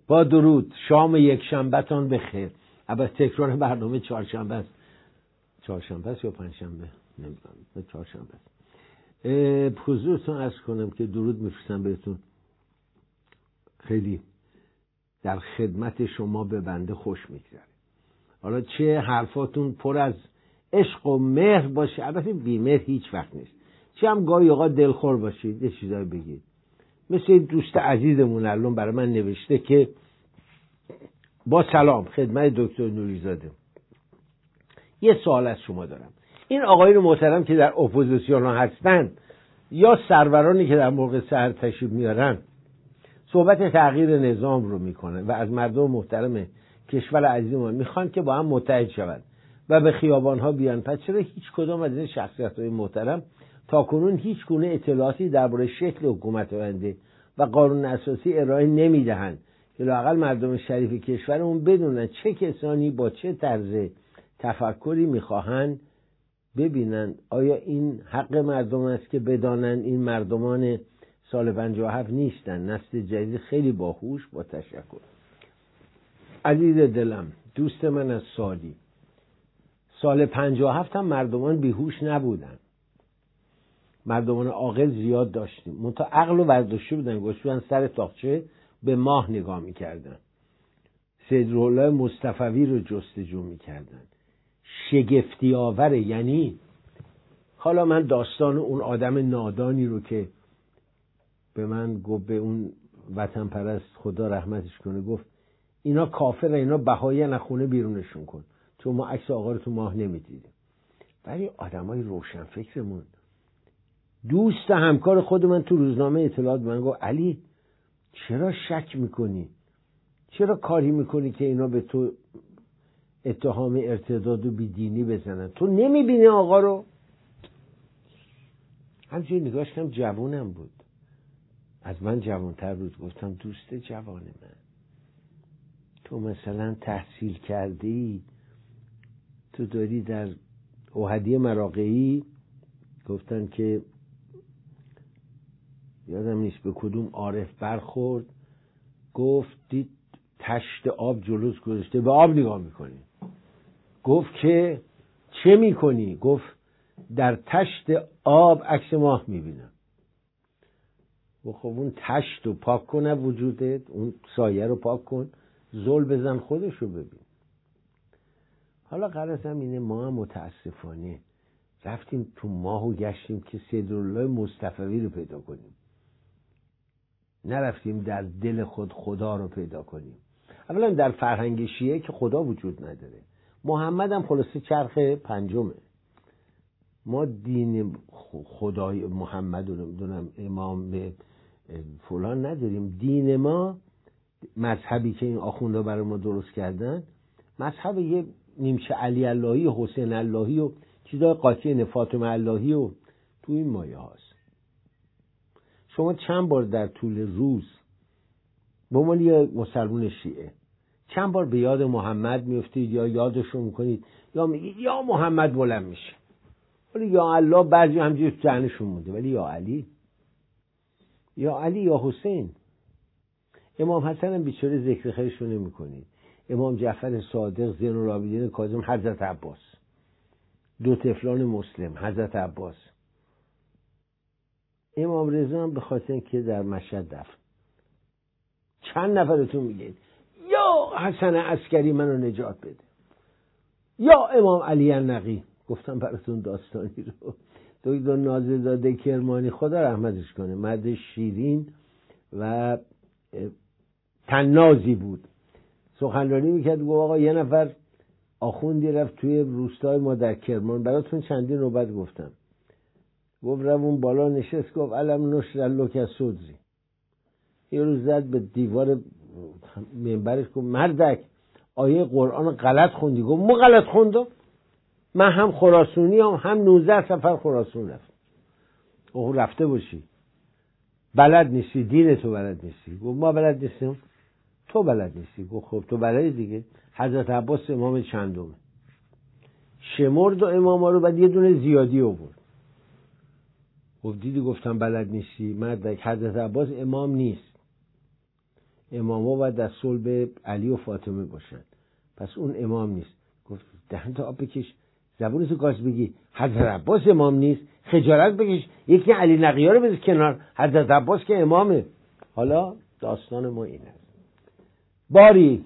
با درود. شام یک شنبهتان بخیر. البته تکرار برنامه چهارشنبه است. چهارشنبه است یا پنجشنبه؟ نمیدونم. چهارشنبه است. حضورتون عرض کنم که درود میفرستم بهتون. خیلی در خدمت شما به بنده خوش میگذره. حالا چه حرفاتون پر از عشق و مهر باشه، البته بی‌مهر هیچ وقت نیست، چه هم گاهی اوقات دلخور باشید، یه چیزایی بگید. مثل این دوست عزیزمون الان برای من نوشته که با سلام خدمت دکتر نوریزاده، یه سوال از شما دارم. این آقایون محترم که در اپوزیسیون هستند یا سرورانی که در موقع سحر تشریف میارن صحبت تغییر نظام رو میکنن و از مردم محترم کشور عزیزمون میخوان که با هم متحد شوند و به خیابانها بیان، پس چرا هیچ کدام از این شخصیت‌های محترم تاکنون هیچ گونه اطلاعاتی درباره شکل حکومت آینده و قانون اساسی ارائه نمیدهند که لااقل مردم شریف کشورمون بدونن چه کسانی با چه طرز تفکری میخواهند ببینن؟ آیا این حق مردم است که بدانن این مردمان سال 57 نیستن، نسل جدید خیلی باهوش. با تشکر. عزیز دلم، دوست من از سال 57 هم مردمان بیهوش نبودن، مردمان عاقل زیاد داشتیم، منتها عقل و برداشته بودن، گوشتن سر تاقچه به ماه نگاه میکردن، سیدالله مصطفوی رو جستجو میکردن. شگفتی آوره. یعنی حالا من داستان اون آدم نادانی رو که به من گفت، به اون وطن پرست خدا رحمتش کنه، گفت اینا کافر، اینا بهایی نخونه بیرونشون کن، چون ما عکس آقا رو تو ماه نمیدیدیم. ولی آدمای روشن فکرمون، دوست همکار خود من تو روزنامه اطلاعات من گفت علی چرا شک میکنی؟ چرا کاری میکنی که اینا به تو اتهام ارتداد و بیدینی بزنن؟ تو نمیبینی آقا رو؟ همچنین نگاش کم جوونم بود، از من جوانتر بود. گفتم دوست جوان من، تو مثلا تحصیل کردی، تو داری در احدی مراغه‌ای، گفتن که یادم نیست به کدوم عارف برخورد، گفت دید تشت آب جلوس گذاشته، به آب نگاه میکنی. گفت که چه میکنی؟ گفت در تشت آب عکس ماه میبینم. و خب اون تشت رو پاک کنه وجودت، اون سایه رو پاک کن، زل بزن خودش رو ببین. حالا غرضم اینه، ما هم متاسفانه رفتیم تو ماه و گشتیم که سیدالله مصطفوی رو پیدا کنیم، نرفتیم در دل خود خدا رو پیدا کنیم. اولا در فرهنگ شیعه که خدا وجود نداره، محمد هم خلاصه چرخ پنجمه. ما دین خدای محمد رو نمیدونم امام به فلان نداریم. دین ما، مذهبی که این آخوندا برای ما درست کردن، مذهب یه نیمچه علی اللهی و حسین اللهی و چیزای قاطی فاطمه اللهی و تو این مایه هاست. شما چند بار در طول روز به عنوان یه مسلمان شیعه چند بار به یاد محمد میفتید یا یادشو میکنید یا میگید یا محمد بلند میشه، ولی یا الله بعضی همجوری تو ذهنشون مونده، ولی یا علی، یا علی، یا حسین. امام حسن هم بیچاره ذکر خیرشو نمیکنید. امام جعفر صادق، زین العابدین کاظم، حضرت عباس، دو طفلان مسلم، حضرت عباس. امام رضا هم به خاطر اینکه در مشهد دفن. چند نفرتون میگید یا حسن عسکری منو نجات بده، یا امام علی النقی. گفتم براتون داستانی رو. دکتر ناززاده کرمانی خدا رحمتش کنه، مرد شیرین و طنازی بود، سخنرانی میکرد. گفت آقا یه نفر آخوندی رفت توی روستای ما در کرمان، براتون چندین نوبت گفتم، گفت روون بالا نشست، گفت علم نشر لک صدری. یه روز زد به دیوار منبرش، گفت مردک آیه قرآن غلط خوندی. گفت ما غلط خوندم؟ من هم خراسونی هم 19 سفر خراسون رفت. اوه رفته باشی، بلد نیستی، دین تو بلد نیستی. گفت ما بلد نیستیم، تو بلد نیستی. گفت خب تو بلدی دیگه. حضرت عباس امام چندمه، شمرد و اماما رو، بعد یه دونه زیادی آورد. گفت دیدی گفتم بلد نیستی مردک، حضرت عباس امام نیست، اماما باید در صلب علی و فاطمه باشن، پس اون امام نیست. گفت دهنت آب بکش، زبونتو گاز بگی، حضرت عباس امام نیست، خجالت بکش، یکی علی نقی‌ها رو بذار کنار، حضرت عباس که امامه. حالا داستان ما این است. باری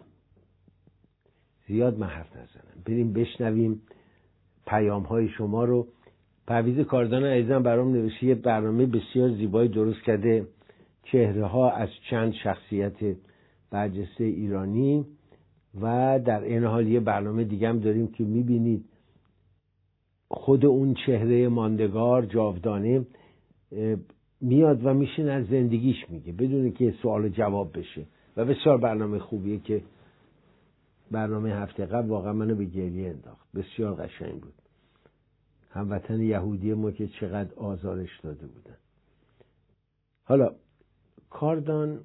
زیاد من حرف نزنم، بریم بشنویم پیام‌های شما رو. پرویز کاردان عزیزم برام نوشته یه برنامه بسیار زیبایی درست کرده، چهره‌ها از چند شخصیت برجسته ایرانی، و در این حال یه برنامه دیگه هم داریم که می‌بینید خود اون چهره ماندگار جاودانه میاد و میشین از زندگیش میگه بدون که سوال جواب بشه، و بسیار برنامه خوبیه که برنامه هفته قبل واقعا منو به گریه انداخت، بسیار قشنگ بود. هموطن یهودی ما که چقدر آزارش داده بودن. حالا کاردان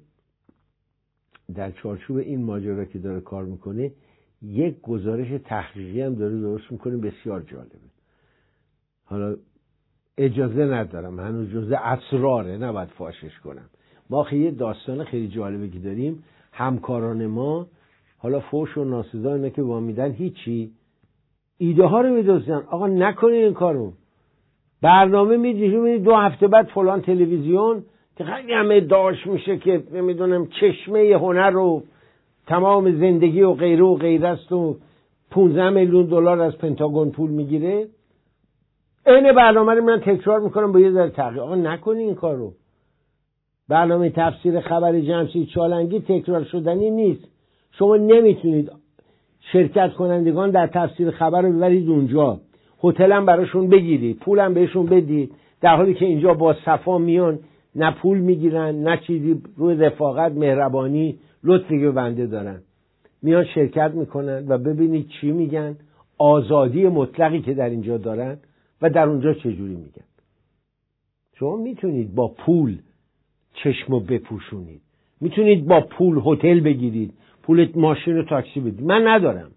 در چارچوب این ماجرا که داره کار میکنه یک گزارش تحقیقی هم داره درست میکنه، بسیار جالبه. حالا اجازه ندارم، هنوز جزء اسراره، نباید فاشش کنم. ما یه داستان خیلی جالبه که داریم، همکاران ما حالا فوش و ناسزا اینا که با میدن هیچی، ایده ها رو میدوزن. آقا نکنین این کارو، برنامه میدید 2 هفته بعد فلان تلویزیون که خیلی هم ادعاش میشه که نمیدونم چشمه هنر رو تمام زندگی و غیره و غیره است و 15 میلیون دلار از پنتاگون پول میگیره، این برنامه رو من تکرار میکنم با یه ذره تغییر. آقا نکنین این کارو. برنامه تفسیر خبر جمشید چالنگی تکرار شدنی نیست. شما نمیتونید شرکت کنندگان در تفسیر خبر رو ببرید اونجا، هتل هم براشون بگیرید، پول هم بهشون بدید، در حالی که اینجا با صفا میان، نه پول میگیرن نه چیزی، روی رفاقت مهربانی لطفی به بنده دارن، میان شرکت میکنن و ببینید چی میگن، آزادی مطلقی که در اینجا دارن و در اونجا چجوری میگن. شما میتونید با پول چشمو بپوشونید، میتونید با پول هتل بگیرید، پول ماشین و تاکسی بدید، من ندارم،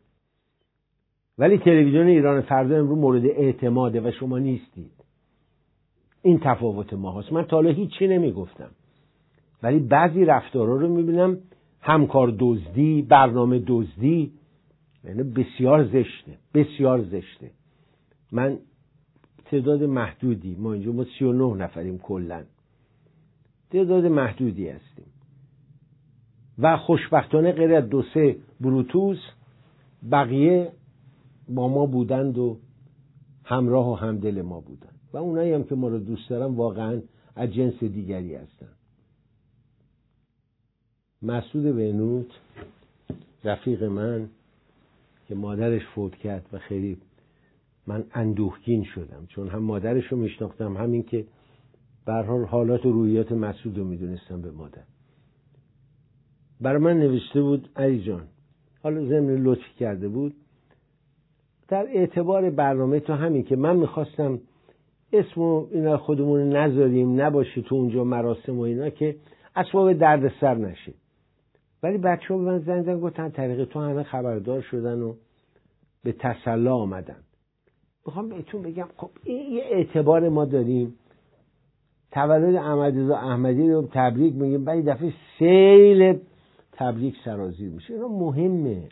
ولی تلویزیون ایران فردا امروز مورد اعتماده و شما نیستید. این تفاوت ما هست. من تا حالا هیچی نمیگفتم، ولی بعضی رفتارها رو میبینم، همکار دزدی، برنامه دزدی، یعنی بسیار زشته، بسیار زشته. من تعداد محدودی، ما اینجا ما 39 نفریم کلن، تعداد محدودی هستیم و خوشبختانه غیر از 2-3 بروتوس بقیه با ما بودند و همراه و همدل ما بودند و اونایی هم که ما رو دوست دارن واقعا از جنس دیگری هستن. مسعود بهنود رفیق من که مادرش فوت کرد و خیلی من اندوهگین شدم، چون هم مادرش رو میشناختم، همین که به هر حال حالات و روحیات مسعود رو میدونستم به مادر. برای من نوشته بود علی جان، حالا ضمن لطف کرده بود، در اعتبار برنامه تو همین که من میخواستم اسمو اینا خودمون نذاریم، نباشه تو اونجا مراسم و اینا که اسباب درد سر نشه، ولی بچه‌ها به من زنگ زدن گفتن طریق تو همه خبردار شدن و به تسلی آمدن. میخوام بهتون بگم خب این یه اعتبار ما داریم، تولد احمدرضا احمدی رو تبریک میگیم، بعد دفعه سیل تبریک سرازیر میشه. اینا مهمه،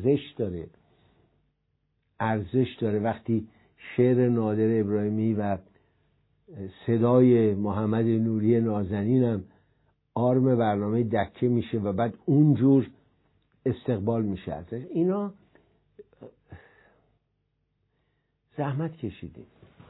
ارزش داره وقتی شعر نادر ابراهیمی و صدای محمد نوری نازنینم آرم برنامه دکه میشه و بعد اونجور استقبال میشه ازش. اینا زحمت کشیدیم.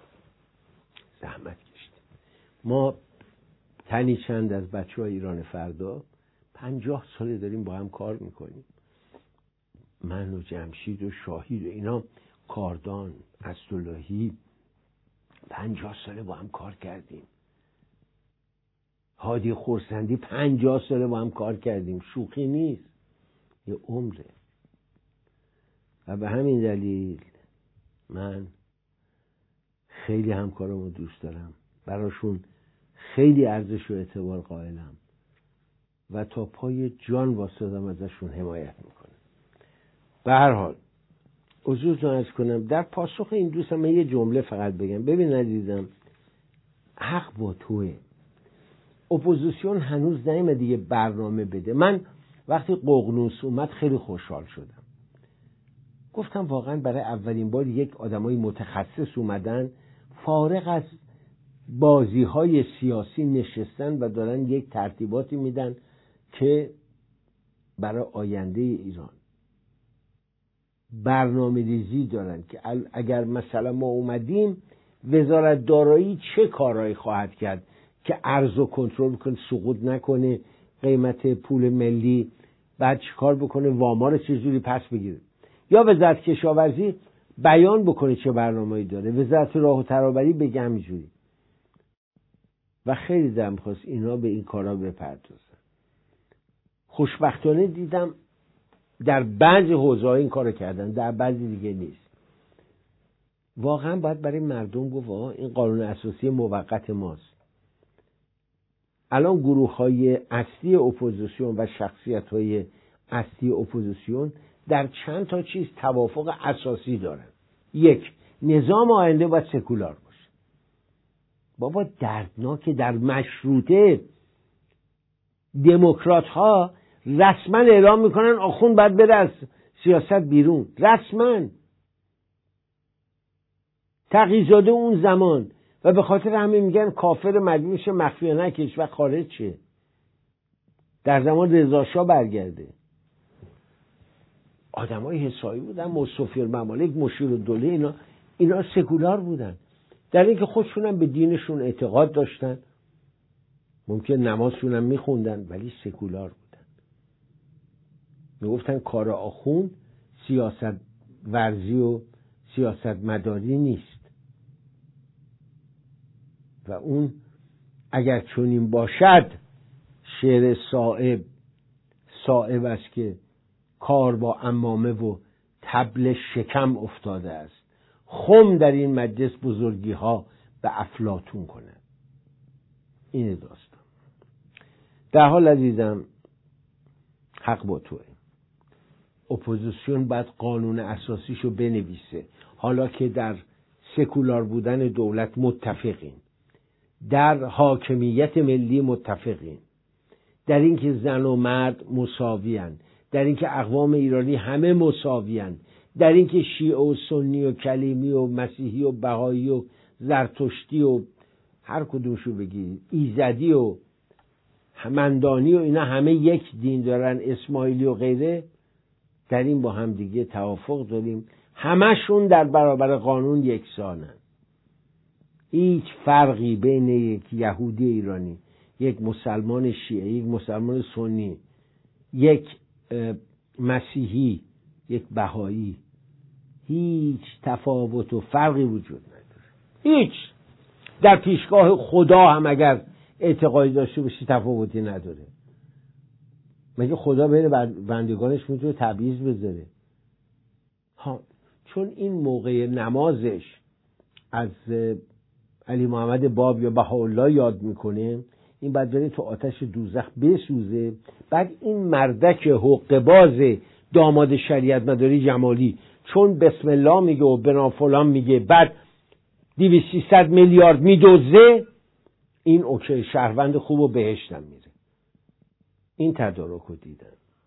ما تنی چند از بچه‌های ایران فردا 50 ساله داریم با هم کار میکنیم، من و جمشید و شاهید و اینا، کاردان، اسداللهی، 50 ساله با هم کار کردیم، هادی خورسندی 50 ساله با هم کار کردیم، شوخی نیست، یه عمره. و به همین دلیل من خیلی همکارامو دوست دارم، براشون خیلی ارزش و اعتبار قائلم و تا پای جان واسطم ازشون حمایت میکنم. به هر حال عذرتون عرض کنم، در پاسخ این دوستم من یه جمله فقط بگم. ببین عزیزم، حق با توه، اپوزیسیون هنوز نیامده دیگه برنامه بده. من وقتی ققنوس اومد خیلی خوشحال شدم. گفتم واقعا برای اولین بار یک آدمای متخصص اومدن فارغ از بازی‌های سیاسی نشستن و دارن یک ترتیباتی میدن که برای آینده ایران برنامه ریزی دارن که اگر مثلا ما اومدیم وزارت دارایی چه کارهایی خواهد کرد که ارز کنترل کنه، سقوط نکنه، قیمت پول ملی، بعد چیکار بکنه، وام‌ها رو چجوری پس بگیره، یا وزارت کشاورزی بیان بکنه چه برنامه‌ای داره، وزارت راه و ترابری بگه همینجوری. و خیلی دلم خواست اینا به این کارا بپردازن. خوشبختانه دیدم در بعضی حوزه‌ها این کارو کردن، در بعضی دیگه نیست. واقعا باید برای مردم گفت این قانون اساسی موقت ماست. الان گروه‌های اصلی اپوزیسیون و شخصیت‌های اصلی اپوزیسیون در چند تا چیز توافق اساسی دارن. یک، نظام آینده باید سکولار باشه. بابا دردناکه در مشروطه دموکرات‌ها رسما اعلام میکنن آخوند باید بره از سیاست بیرون. رسما تقی‌زاده اون زمان، و به خاطر همین میگن کافر مجبورش مخفیانه کشور خارج شه. در زمان رضا شاه برگرده. آدمای حسابی بودن، مصطفی الممالک، مشیرالدوله، اینا سکولار بودن، در اینکه خودشون هم به دینشون اعتقاد داشتن، ممکن نمازشون هم میخوندن، ولی سکولار بودن. میگفتن کار آخوند سیاست ورزی و سیاست مداری نیست، و اون اگر چنین باشد شعر صائب است که کار با عمامه و طبل شکم افتاده است، خم در این مجلس بزرگی ها به افلاطون کنه. این داستان. در حال عزیزم حق با توه. اپوزیسیون باید قانون اساسیشو بنویسه. حالا که در سکولار بودن دولت متفقیم، در حاکمیت ملی متفقیم، در اینکه زن و مرد مساویان، در اینکه اقوام ایرانی همه مساویان، در اینکه شیعه و سنی و کلیمی و مسیحی و بهایی و زرتشتی و هر کدومشو بگیرید، ایزدی و همندانی و اینا همه یک دین دارن، اسماعیلی و غیره، در این با هم دیگه توافق داریم. همشون در برابر قانون یکسانن. هیچ فرقی بین یک یهودی ایرانی، یک مسلمان شیعه، یک مسلمان سنی، یک مسیحی، یک بهایی، هیچ تفاوت و فرقی وجود نداره. هیچ. در پیشگاه خدا هم اگر اعتقادی داشته باشی تفاوتی نداره. مگه خدا بین بندگانش میتونه تبعیض بذاره؟ ها، چون این موقع نمازش از علی محمد باب یا بهاءالله یاد میکنه، این بعد بره تو آتش دوزخ بسوزه. بعد این مردک حقه‌باز داماد شریعت مداری جمالی چون بسم الله میگه و بنا فلان میگه، بعد 200-300 میلیارد میدوزه، این اوکی، شهروند خوب و بهشتم میره. این تدارک رو دیدن.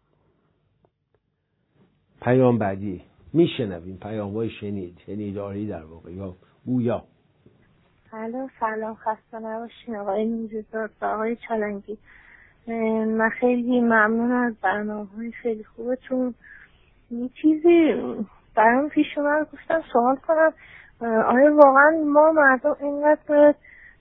پیام بعدی میشنویم، پیام‌های شنیداری در واقع یا گویا. سلام، خسته نباشین آقای نوری‌زاد و آقای چالنگی. من خیلی ممنون از برنامه‌های خیلی خوبتون. یه چیزی برام پیش اومد، گفتم سوال کنم، آیا واقعا ما مردم اینقدر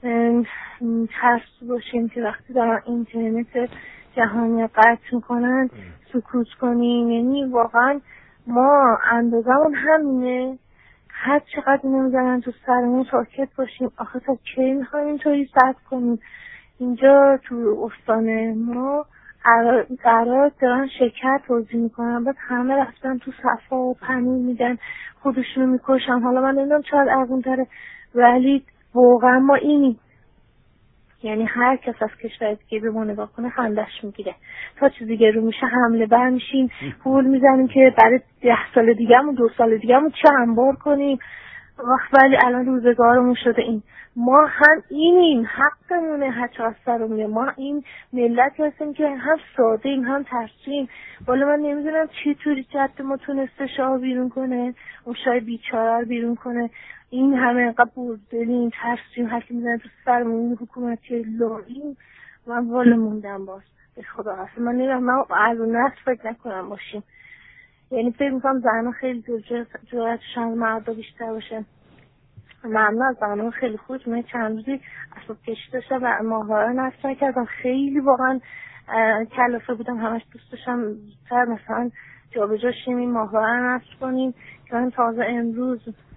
ترسو باشیم که وقتی دارن اینترنت جهانی قطع میکنن سکوت کنیم؟ یعنی واقعا ما اندازمون همینه؟ هر چقدر نمیزنن تو سرمون ساکت باشیم؟ آخه تا کی میخوایم اینطوری سد کنیم؟ اینجا تو استان ما قرار دارن شکر توزیع میکنن، بعد همه رفتن تو صفا و پنیر میدن، خودشونو میکشن. حالا من نمیدونم شاید ارگون تره، ولی واقعا ما اینی، یعنی هر کس از کشور دیگه به ما نگاه کنه خندش میگیره. تا چیز دیگه رو میشه حمله بر میشیم، پول میزنیم که برای 10 سال دیگه‌مون 2 سال دیگه‌مون چه انبار کنیم. ولی الان روزگارمون شده این. ما هم اینیم، حقمونه حتی از سرمونه. ما این ملتی هستیم که هم ساده ایم هم ترسیم. والا من نمیدونم چی طوری جد ما تونسته شاه بیرون کنه، اون شاه بیچاره رو بیرون کنه. این همه اینقدر بزدلیم، ترسیم، حتی میزنه تو سرمون حکومتی لاییم. من والا موندم باز به خدا اصلا من نمیدونم. من از اون نسل فکر نکنم باشیم. یعنی فکر میکنم زنها خیلی جرأتشون از مردا بیشتر باشه. ممنون از زنها خیلی خوش. من چند روزی اسباب کشی داشتم و ماهواره نصب نکردم. خیلی واقعا کلافه بودم. همش دوست داشتم زودتر مثلا جا به جا شیم این ماهواره نصب کنیم که من تازه امروز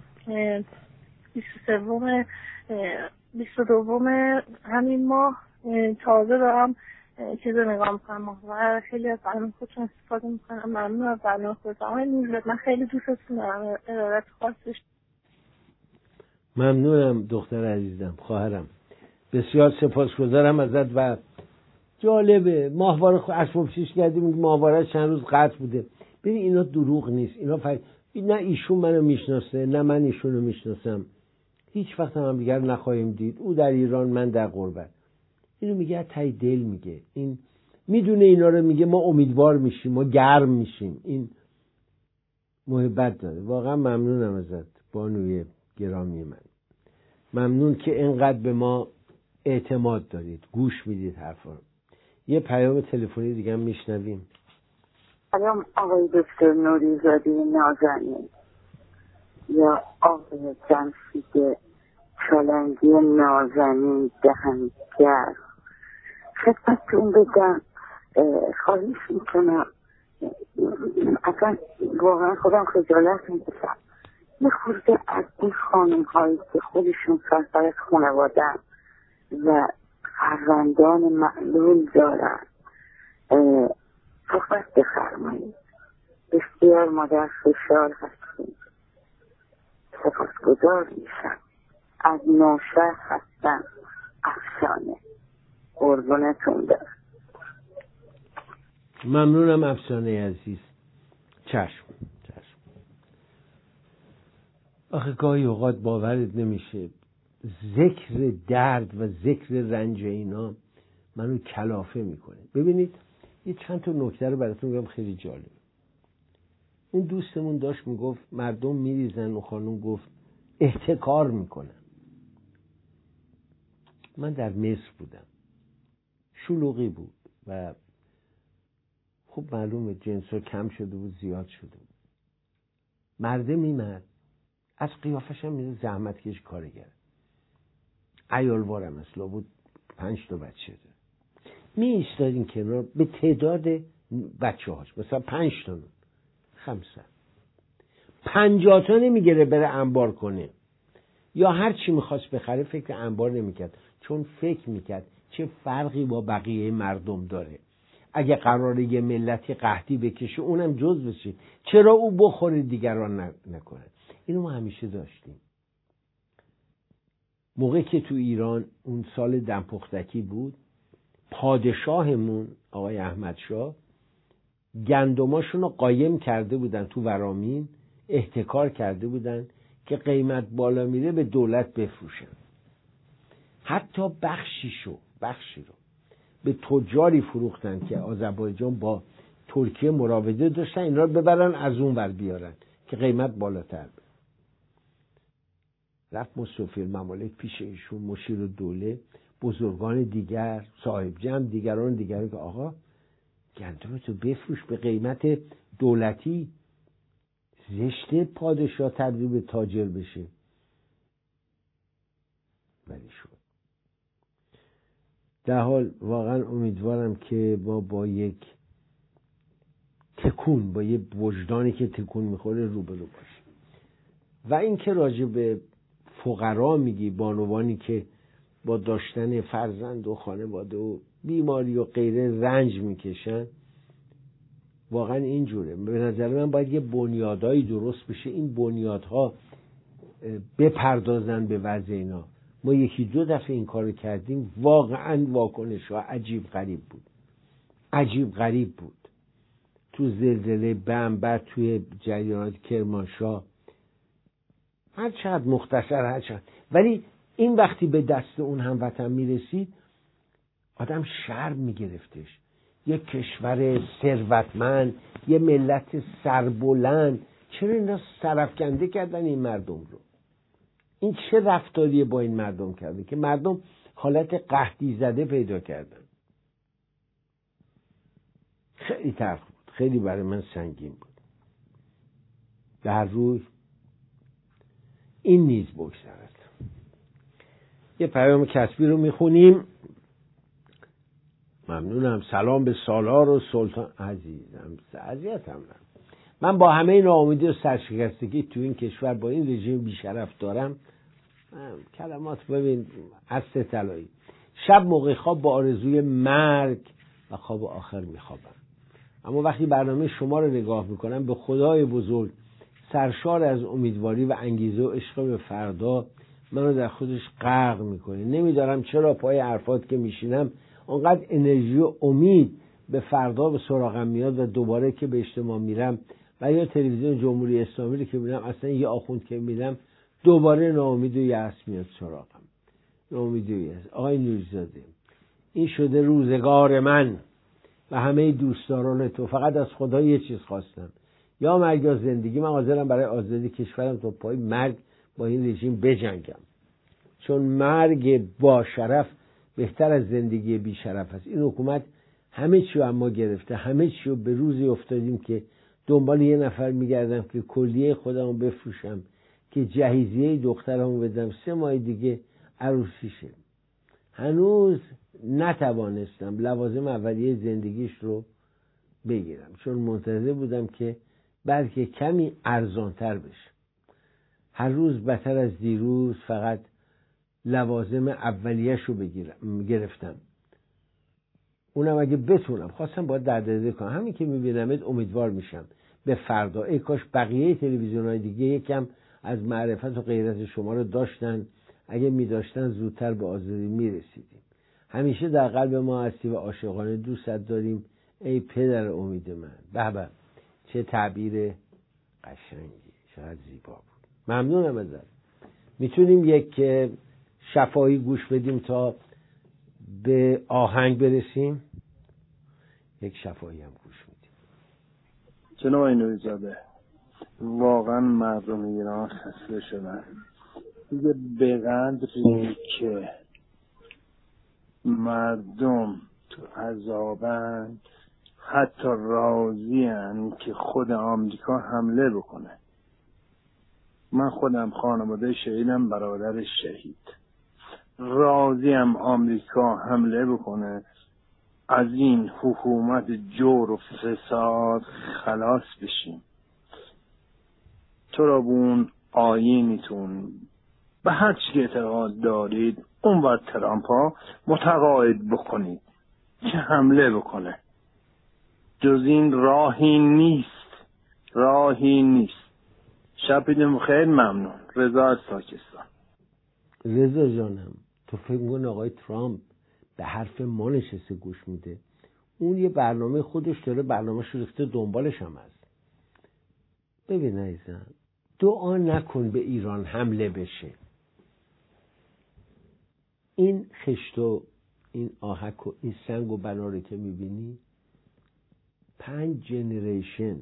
22 همین ماه تازه دارم چیز رو نگاه میکنم. ماهواره خیلی از برنامه خودشون استفاده میکنم. ممنون از برنامه خودتون. من خیلی دوستتون دارم. ارادت خواستش. ممنونم دختر عزیزم، خواهرم، بسیار سپاسگزارم ازت. و جالبه ماهواره اسباب کشی کردیم، ماهواره چند روز قطع بوده. ببین اینا دروغ نیست، اینا نه ایشون منو میشناسه نه من ایشونو میشناسم، هیچ وقت هم دیگر نخواهیم دید. او در ایران من در غربت. اینو میگه تای دل میگه، این میدونه اینا رو میگه، ما امیدوار میشیم، ما گرم میشیم. این محبت داره. واقعا ممنونم ازت بانوی گرامی من. ممنون که اینقدر به ما اعتماد دارید، گوش میدید حرفا رو. یه پیام تلفنی دیگه هم میشنویم. سلام آقای دکتر نوریزاده نازنین یا آقای جمشید چالنگی نازنین دهنگر، خدمتتون بگم خواهش میکنم. اصلا واقعا خودم خجالت میکشم یه خورده از این خانم هایی که خودشون سرپرست خانوادن و فرزندان معلول دارن صحبت بفرمایید. بسیار مادر خوشحال هستیم. سپاسگزار میشم. از نوشهر هستم، افسانه. قربونتون دارم. ممنونم افسانه عزیز. چشم. آخه گاهی اوقات باورت نمیشه ذکر درد و ذکر رنج اینا منو کلافه میکنه. ببینید یه چند تا نکته رو براتون میگم خیلی جالب. اون دوستمون داشت میگفت مردم میریزن و خانم گفت احتکار میکنن. من در مصر بودم، شلوغی بود و خب معلومه جنسا کم شده بود، زیاد شده بود. مرده میمرد، از قیافش هم میده زحمت کش کارگر، عیالوارم اصلا بود، 5 تا بچه داره. می ایستادیم کنار به تعداد بچه هاش، مثلا 5 تا 500 50 تا نمیگره بره انبار کنه یا هر چی میخواست بخره فکر انبار نمیکرد، چون فکر میکرد چه فرقی با بقیه مردم داره. اگه قراره یه ملتی قحطی بکشه اونم جز بشه، چرا او بخوره دیگران نکنه. اینو ما همیشه داشتیم. موقعی که تو ایران اون سال دمپختکی بود، پادشاهمون آقای احمدشاه گندماشون رو قایم کرده بودن تو ورامین، احتکار کرده بودن که قیمت بالا میره به دولت بفروشن. حتی بخشی رو به تجاری فروختن که آذربایجان با ترکیه مراوده داشتن، اینا رو ببرن از اون ور بیارن که قیمت بالاتر بره. رفت مصطفی الممالک پیش ایشون، مشیر الدوله، بزرگان دیگر، صاحب جمع، دیگران که آقا گندمتو بفروش به قیمت دولتی، زشته پادشاه تبدیل به تاجر بشه. ولی شد. در حال واقعا امیدوارم که ما با یک تکون، با یک وجدانی که تکون میخوره روبرو باشیم. و این که راجع به فقرا میگی، بانوانی که با داشتن فرزند و خانواده و بیماری و غیره رنج میکشن، واقعا اینجوره. به نظر من باید یه بنیادهایی درست بشه، این بنیادها بپردازن به وضع اینا. ما 1-2 دفعه این کارو کردیم، واقعا واکنش ها عجیب غریب بود. تو زلزله بم، بعد توی جریانات کرمانشاه هر چقدر مختصر، هر چقدر. ولی این وقتی به دست اون هموطن میرسید آدم شرم میگرفتش. یک کشور ثروتمند، یه ملت سربلند، چرا اینا سرافکنده کردن این مردم رو؟ این چه رفتاریه با این مردم کرده که مردم حالت قحطی زده پیدا کردن؟ خیلی تلخ بود، خیلی برای من سنگین بود. در روی این نیز بگذرد. یه پیام کسبی رو میخونیم. ممنونم. سلام به سالار و سلطان. عزیزم اذیتم نه. من با همه ناامیدی و سرشکستگی تو این کشور با این رژیم بیشرف دارم. کلمات ببین عصر طلایی. شب موقع خواب با آرزوی مرگ و خواب آخر میخوابم. اما وقتی برنامه شما رو نگاه میکنم به خدای بزرگ سرشار از امیدواری و انگیزه و عشق به فردا منو در خودش غرق میکنه. نمیدارم چرا پای حرفات که میشینم اونقدر انرژی و امید به فردا به سراغم میاد و دوباره که به اجتماع میرم و یا تلویزیون جمهوری اسلامی رو که میبینم، اصلا یه آخوند که میبینم، دوباره ناامید و یأس میاد سراغم. ناامید و یأس. آقای نوری‌زاده، این شده روزگار من و همه دوستداران تو. فقط از خدا یه چیز خواستم، یا مرگ یا زندگی. من حاضرم برای آزادی کشورم تا پای مرگ با این رژیم بجنگم، چون مرگ با شرف بهتر از زندگی بی شرف است. این حکومت همه چی رو اما گرفته. همه چی رو به روزی افتادیم که دنبال یه نفر میگردم که کلیه خودمو بفروشم، که جهیزیه دخترمو بدم 3 ماه دیگه عروسیشه. هنوز نتوانستم لوازم اولیه زندگیش رو بگیرم، چون منتظر بودم که بلکه کمی ارزانتر بشه. هر روز بدتر از دیروز فقط لوازم اولیه‌ش رو گرفتم. اونم اگه بتونم، خواستم باید دردرده کنم. همین که میبینمت امیدوار میشم به فردا. ای کاش بقیه تلویزیون‌های دیگه یکم از معرفت و غیرت شما رو داشتن. اگه میداشتن زودتر به آزادی میرسیدیم. همیشه در قلب ما هستی و عاشقانه دوستت داریم ای پدر امید من. به به، چه تعبیر قشنگی، چقدر زیبا بود. ممنونم ازت. میتونیم یک شفاهی گوش بدیم تا به آهنگ برسیم؟ یک شفاهی هم گوش میدیم. جناب آقای نوری‌زاده، واقعا مردم ایران خسته شدن دیگه، به قدری که مردم تو عذابن حتی راضی‌ان که خود آمریکا حمله بکنه. من خودم خانواده شهیدم، برادر شهید، راضیم آمریکا حمله بکنه، از این حکومت جور و فساد خلاص بشیم. تو را به اون آیینیتون به هر چی اعتقاد دارید اون وقت ترامپ ها متقاعد بکنید که حمله بکنه. جز این راهی نیست، راهی نیست. شبیدم خیلی ممنون. رضا از پاکستان. رضا جانم، تو فکر می‌کنی آقای ترامپ به حرف ما نشسته گوش میده؟ اون یه برنامه خودش داره، برنامه‌ش ریخته دنبالش هم هست. ببین عزیزم، دعا نکن به ایران حمله بشه. این خشت و این آهک و این سنگ و بناره که میبینی 5 جنریشن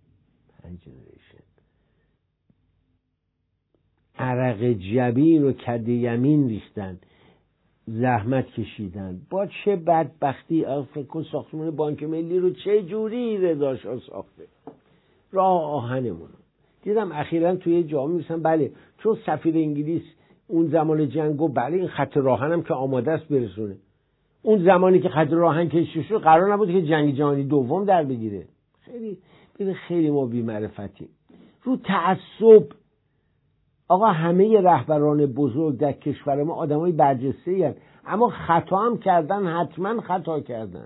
عرق جبین و کد یمین ریختن، زحمت کشیدن. با چه بدبختی فکر کن ساختمان بانک ملی رو چه جوری رضا شاه ساخته، راه آهنمون. دیدم اخیراً توی جامعه میرسن بله چون سفیر انگلیس اون زمان جنگو بله این خط راهنم که آماده است برسونه. اون زمانی که خط راهن کشیده شد قرار نبود که جنگ جهانی دوم در بگیره. خیلی ما بی‌معرفتیم. رو تعصب آقا، همه رهبران بزرگ در کشور ما آدمای برجسته‌ای هستند، اما خطا هم کردن، حتما خطا کردن.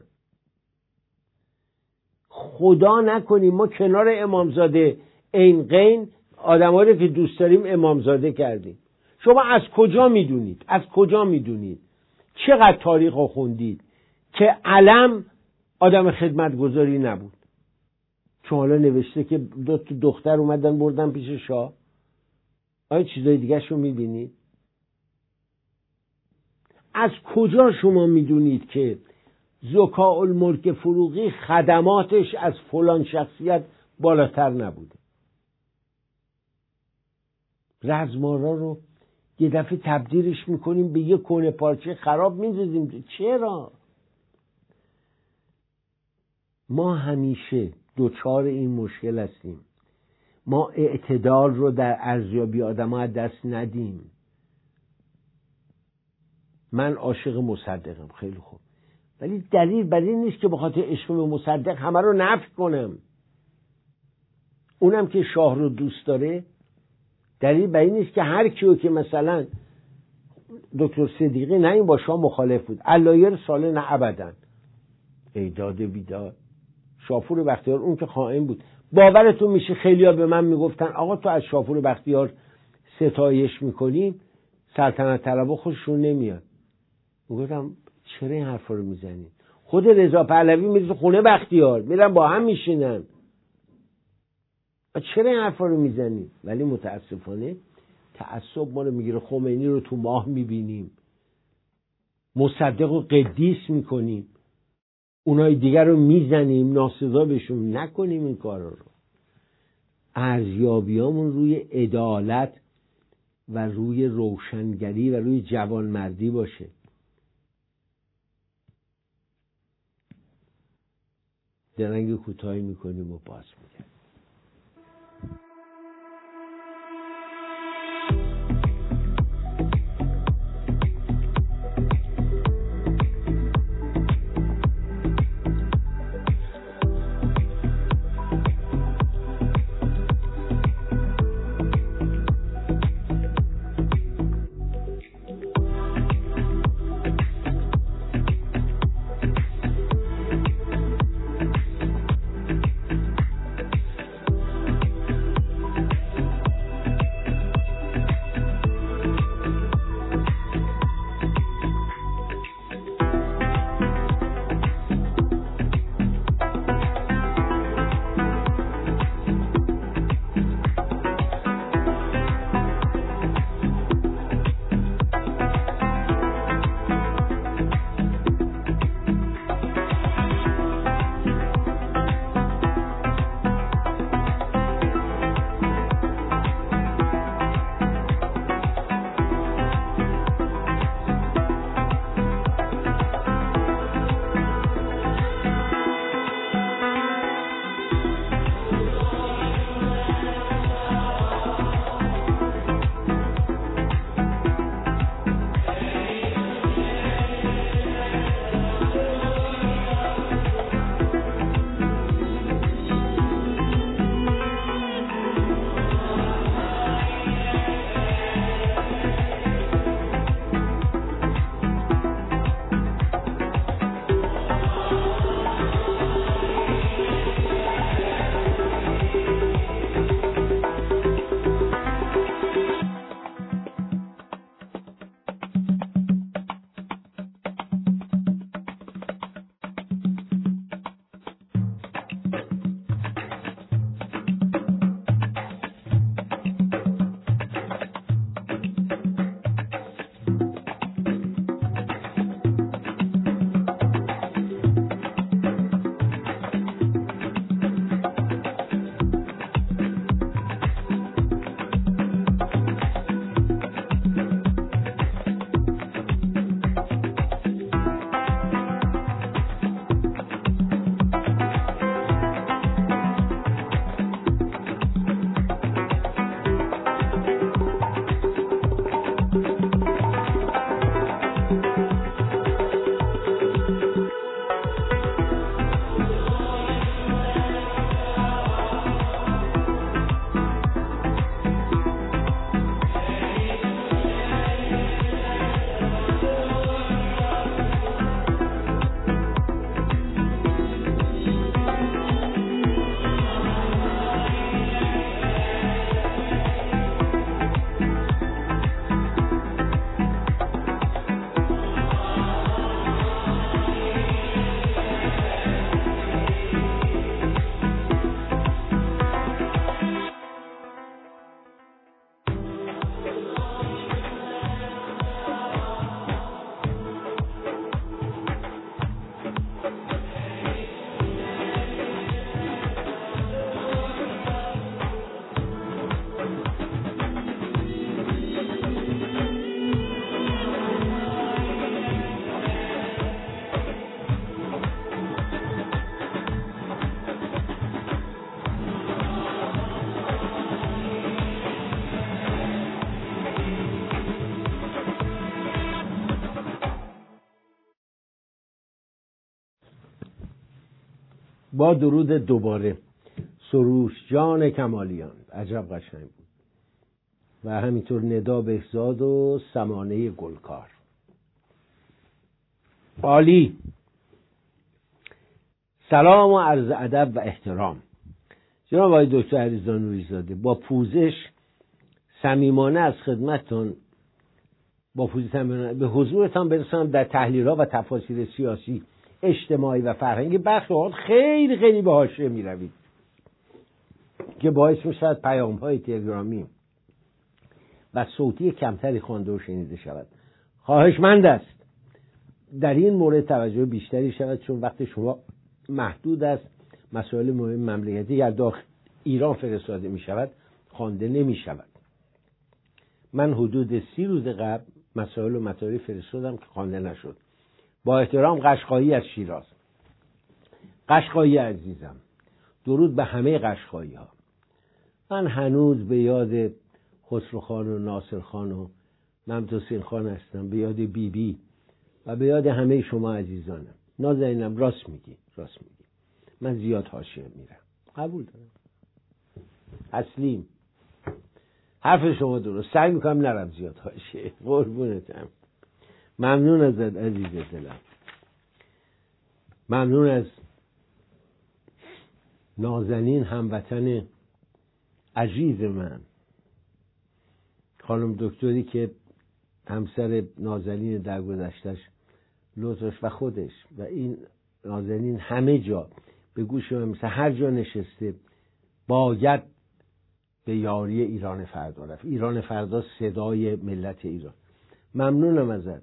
خدا نکنیم ما کنار امامزاده عین قین آدمایی رو که دوست داریم امامزاده کردیم. شما از کجا میدونید چقدر تاریخ رو خوندید که علم آدم خدمتگزاری نبود؟ چون حالا نوشته که 2 دختر اومدن بردن پیش شاه. آیا چیزای دیگه شو میبینید؟ از کجا شما میدونید که ذکاء الملک فروغی خدماتش از فلان شخصیت بالاتر نبوده؟ رزمارا رو یه دفعه تبدیلش میکنیم به یه کونه پارچه خراب می‌ریزیم. چرا؟ ما همیشه دوچار این مشکل هستیم. ما اعتدال رو در ارزیابی آدم‌ها از دست ندیم. من عاشق مصدقم، خیلی خوب، ولی دلیل بر این نیست که بخاطر عشق به مصدق همه رو نفی کنم. اونم که شاه رو دوست داره دلیل بر این نیست که هر کیو که مثلا دکتر صدیقی نه این با شاه مخالف بود، علایر ساله نه ابدا، ایداد بیداد، شاپور بختیار اون که خائن بود. باورتون میشه خیلیا به من میگفتن آقا تو از شاپور بختیار ستایش میکنی، سلطنت طلبا خوششون نمیاد. میگفتم چرا این حرفا رو میزنید؟ خود رضا پهلوی میره خونه بختیار، میرن با هم میشینن، چرا این حرفا رو میزنید؟ ولی متاسفانه تعصب ما رو میگیره. خمینی رو تو ماه میبینیم، مصدق رو قدیس میکنیم، اونای دیگر رو میزنیم، ناسزا بهشون نکنیم این کارا رو. ارزیابیامون روی عدالت و روی روشنگری و روی جوانمردی باشه. درنگ کوتاهی میکنیم و باز میگردیم. با درود دوباره. سروش جان کمالیان، عجب قشنگ بود. و همینطور ندا بهزاد و سمانه گلکار. عالی. سلام و عرض ادب و احترام. جناب آقای دکتر علیرضا نوری‌زاده، با پوزش صمیمانه از خدمتتون به حضورتان برسانم در تحلیل‌ها و تفاسیر سیاسی، اجتماعی و فرهنگی برخی اوقات خیلی خیلی به حاشیه می‌روید که باعث می‌شود پیام‌های تلگرامی و صوتی کمتری خوانده و شنیده شود. خواهشمند است در این مورد توجه بیشتری شود، چون وقت شما محدود است. مسائل مهم مملکتی در داخل ایران فرستاده می‌شود، خوانده نمی‌شود. من حدود 30 روز قبل مسائل و مطالب فرستادم که خوانده نشد. با احترام، قشقایی از شیراز. قشقایی عزیزم، درود به همه قشقایی ها. من هنوز به یاد خسرو خان و ناصر خان و ممد حسین خان هستم، به یاد بی بی و به یاد همه شما عزیزانم. نازنینم، راست میگی. من زیاد حاشیه میرم، قبول دارم. تسلیم. حرف شما درست. سعی میکنم نرم زیاد حاشیه. قربونتم. ممنون ازت عزیز دلم. ممنون از نازنین هموطن عزیز من، خانم دکتری که همسر نازنین درگذشتش لطفش و خودش و این نازنین همه جا به گوش من مثل هر جا نشسته باید به یاری ایران فردا رفت. ایران فردا صدای ملت ایران. ممنونم ازت.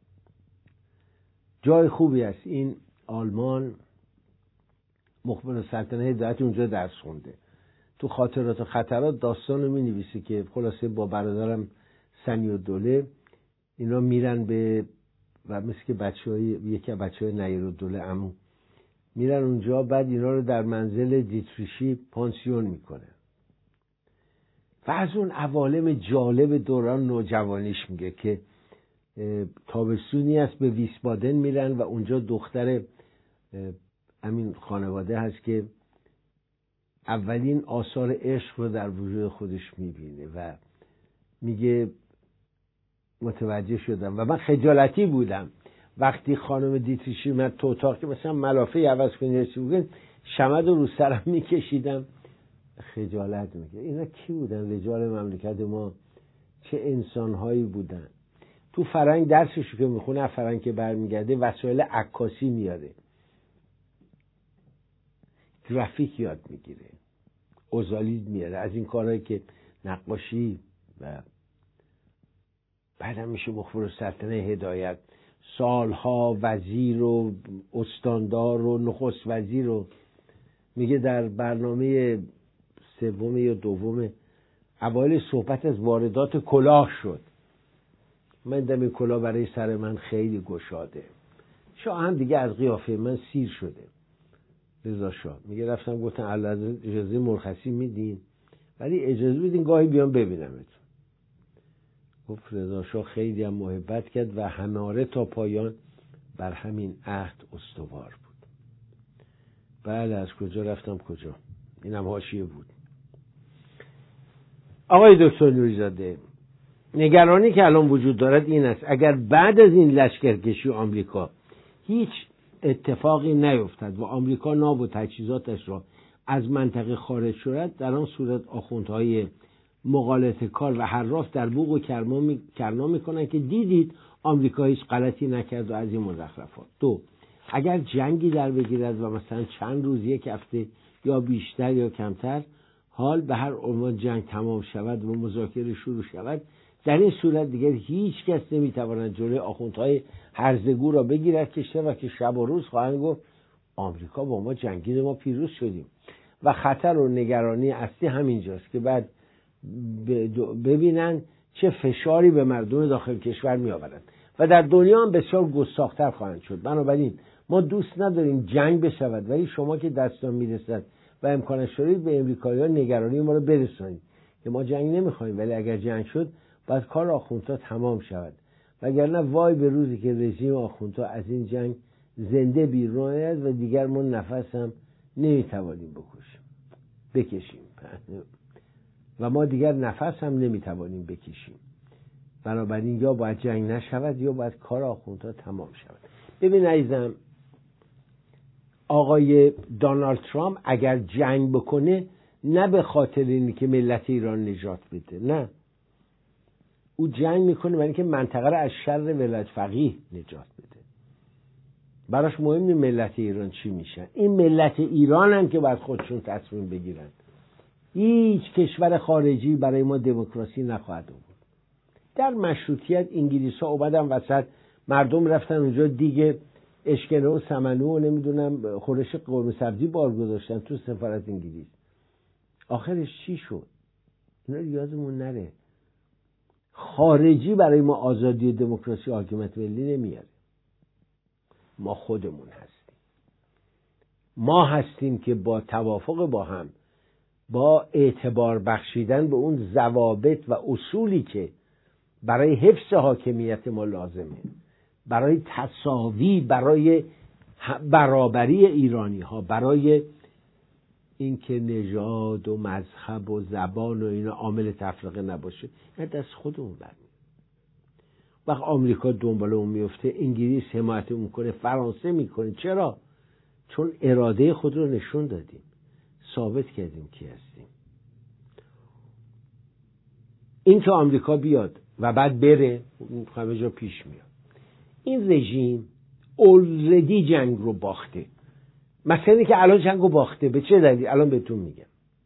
جای خوبی است. این آلمان مخبر سلطنه هدایت اونجا درس خونده. تو خاطرات و خطرات داستان رو می نویسی که خلاصه با برادرم سنی و دوله اینا میرن به و مثل که یکی از بچه‌های نیر و دوله عمو میرن اونجا، بعد اینا رو در منزل دیتریشی پانسیون میکنه و از اون عوالم جالب دوران نوجوانیش میگه که تابستونی است به ویسبادن میرن و اونجا دختر همین خانواده هست که اولین آثار عشق رو در وجود خودش میبینه و میگه متوجه شدم و من خجالتی بودم وقتی خانم دیتریشی من تو اتاق که مثلا ملافه عوض کنی بگن شمد رو سرم میکشیدم. خجالت میگه. اینا کی بودن؟ رجال مملکت ما چه انسانهایی بودن. تو فرنگ درسشو که میخونه، فرنگ که برمیگرده وسایل عکاسی میاره، گرافیک یاد میگیره، اوزالید میاره، از این کارهایی که نقاشی و بعدم میشه مخبر سلطنه هدایت، سالها وزیر و استاندار و نخست وزیر و میگه در برنامه سوم یا دوم اوایل صحبت از واردات کلاه شد. من دم این کلاه برای سر من خیلی گشاده. شاه هم دیگه از قیافه من سیر شده. رضا شاه میگه رفتم گفتم اعلیحضرت اجازه مرخصی میدین ولی اجازه بدین گاهی بیام ببینمتون. گفت رضا شاه خیلی هم محبت کرد و هماره تا پایان بر همین عهد استوار بود. بله، از کجا رفتم کجا. اینم حاشیه بود. آقای دکتر نوری‌زاده، نگرانی که الان وجود دارد این است اگر بعد از این لشکرکشی آمریکا هیچ اتفاقی نیفتد و آمریکا ناب و تجهیزاتش را از منطقه خارج شود، در آن صورت آخوندهای مغالطه کار و حراف در بوق و کرنا میکنند که دیدید آمریکا هیچ غلطی نکرد و از این مزخرفات. 2. اگر جنگی در بگیرد و مثلا چند روز، یک هفته یا بیشتر یا کمتر، حال به هر عنوان جنگ تمام شود و مذاکره شروع شود، در این صورت دیگر هیچ کس نمیتواند جلوی آخوندهای هرزگو را بگیرد که چرا که شب و روز خواهند گفت آمریکا با ما جنگید، ما پیروز شدیم. و خطر و نگرانی اصلی همینجاست که بعد ببینن چه فشاری به مردم داخل کشور می آورند و در دنیا هم بسیار گستاخ‌تر خواهند شد. بنابراین ما دوست نداریم جنگ بشود، ولی شما که دستان میرسد و امکانش دارید به امریکایی‌ها نگرانی ما رو برسانید که ما جنگ نمیخوایم، ولی اگر جنگ شد باید کار آخوندها تمام شود، وگرنه وای به روزی که رژیم آخوندها از این جنگ زنده بیرون آید و دیگر ما نفس هم نمیتوانیم بکشیم و ما دیگر نفس هم نمیتوانیم بکشیم. بنابراین یا باید جنگ نشود یا باید کار آخوندها تمام شود. ببین عزیزم، آقای دونالد ترامپ اگر جنگ بکنه نه به خاطر اینه که ملت ایران نجات بده، نه، او جنگ میکنه برای اینکه منطقه رو از شر ولایت فقیه نجات بده. براش مهم نیست ملت ایران چی میشن. این ملت ایران هم که باید خودشون تصمیم بگیرن. هیچ کشور خارجی برای ما دموکراسی نخواهد آورد. در مشروطیت انگلیس‌ها اومدن وسط، مردم رفتن اونجا دیگه اشکنه و سمنو و نمیدونم خورش قرمه سبزی بار گذاشتن تو سفارت انگلیس. آخرش چی شد؟ اینا یادمون نره. خارجی برای ما آزادی و دموکراسی و حاکمیت ملی نمیاره. ما خودمون هستیم. ما هستیم که با توافق با هم، با اعتبار بخشیدن به اون ضوابط و اصولی که برای حفظ حاکمیت ما لازمه، برای تساوی، برای برابری ایرانی ها، برای اینکه نژاد و مذهب و زبان و اینا عامل تفرقه نباشه، این دست خودمون برمیاد. وقت آمریکا دنبال اون میفته، انگلیس حمایت اون کنه، فرانسه میکنه. چرا؟ چون اراده خود رو نشون دادیم، ثابت کردیم کی هستیم. این که آمریکا بیاد و بعد بره همه جا پیش میاد. این رژیم اولردی جنگ رو باخته. مثلا اینه که الان جنگ رو باخته. به چه دلیل؟ الان بهتون میگم.